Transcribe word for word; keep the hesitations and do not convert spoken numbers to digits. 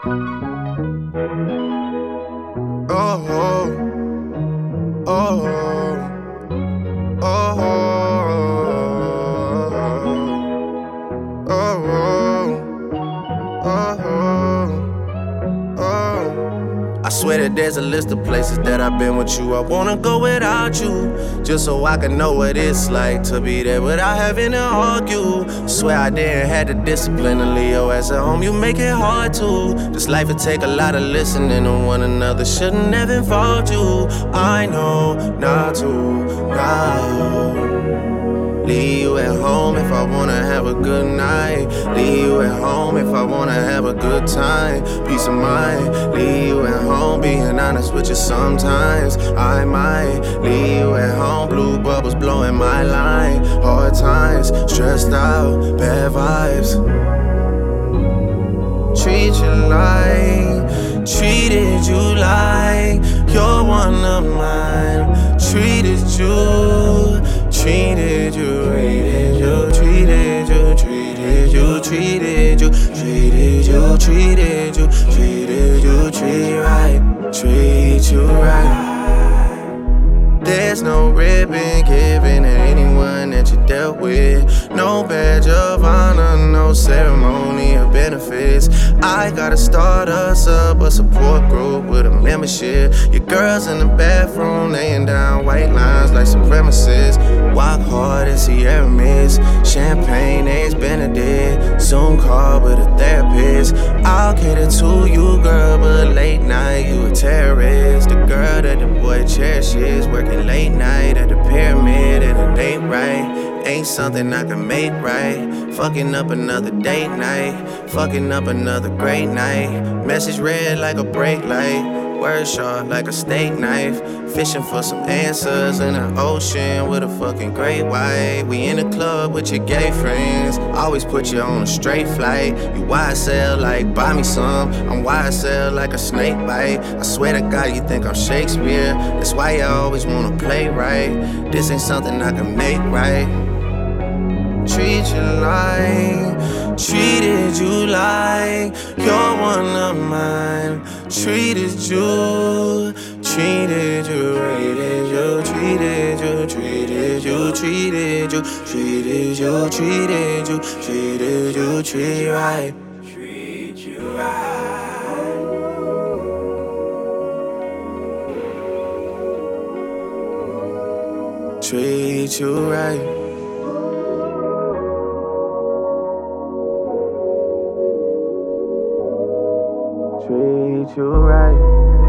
Oh, oh, oh, oh, oh, oh, oh, oh. I swear that there's a list of places that I've been with you. I wanna go without you, just so I can know what it's like to be there without having to argue. Swear I didn't have the discipline to leave your ass at home. You make it hard to. This life would take a lot of listening to one another. Shouldn't have involved you. I know not to, now. Leave you at home if I wanna have a good night. Leave you at home if I wanna have a good time. Peace of mind. Leave you at home, being honest with you sometimes. I might leave you at home, blue bubbles blowing my line. Hard times, stressed out, bad vibes. Treat you like, treated you like you're one of mine. Treated you, treated you, treated you, treated you, treated you, treated you, treated you, treated you, treated you, treat right, treat you right. There's no ribbon given to anyone that you dealt with. No badge of honor, no ceremony of benefits. I gotta start us up a support group with a membership. Your girls in the bathroom laying down white lines like supremacists. Walk hard and Sierra Mist. Champagne, eggs Benedict. Zoom call with a therapist. I'll cater to you, girl, but late night you a terrorist. The girl that the boy cherishes, working late night at the pyramid and it ain't right. Ain't something I can make right. Fucking up another date night. Fucking up another great night. Message red like a brake light. Word sharp like a steak knife. Fishing for some answers in the ocean with a fucking great white. We in the club with your gay friends. Always put you on a straight flight. You Y S L like buy me some. I'm Y S L like a snake bite. I swear to God you think I'm Shakespeare. That's why you always wanna play right. This ain't something I can make right. Treat you like, treated you like you're one of mine. Treated you, treated you, treated you, treated you, treated you, treated you, treated you, treated you, treated you, treat right, treat you right. Treat you right. Treat you right.